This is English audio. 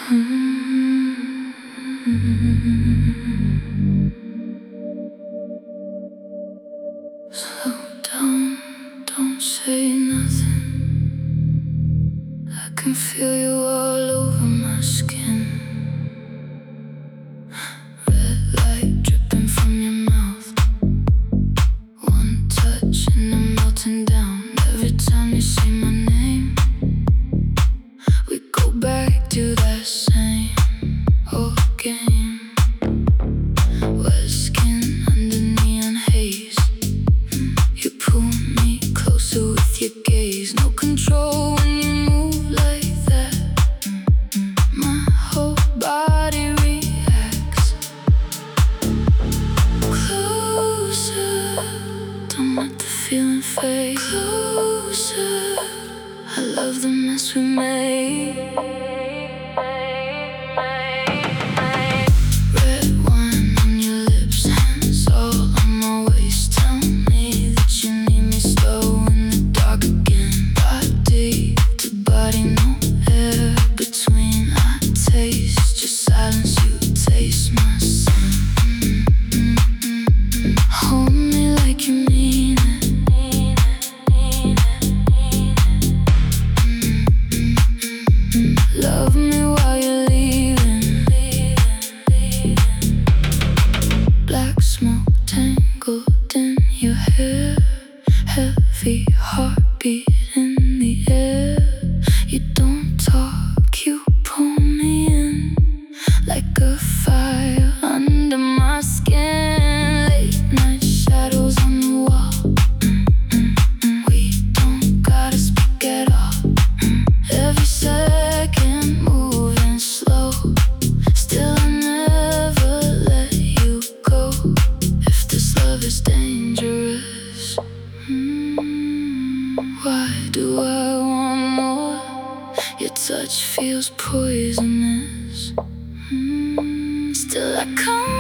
Slow down, don't say nothing. I can feel you all over my skin. Red light dripping from your mouth. One touch and I'm melting down. Every time you say my name, we go back to that same old game. Wet skin under neon haze. You pull me closer with your gaze. No control when you move like that. My whole body reacts. Closer, don't let the feeling fade. Closer, I love the mess we made. Red wine on your lips, hands all on my waist. Tell me that you need me slow in the dark again. Body to body, no air between. I taste your silence, you taste my sin. Hold me like you mean it. Love me while you're leaving. Black smoke tangled in your hair. Heavy heartbeat in the air. You don't talk, you pull me in like a fire under my skin. Late night shadows on the wall. We don't gotta speak at all. Every second moving slow. Still I never let you go. If this love is dangerous, why do I want more? Your touch feels poisonous. Still I come